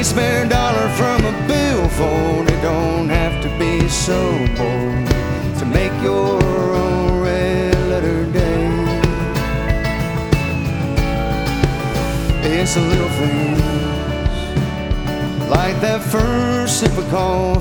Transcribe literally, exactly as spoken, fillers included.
any spare dollar from a billfold. It don't have to be so bold to make your own red letter day. It's the little things, like that first sip of coffee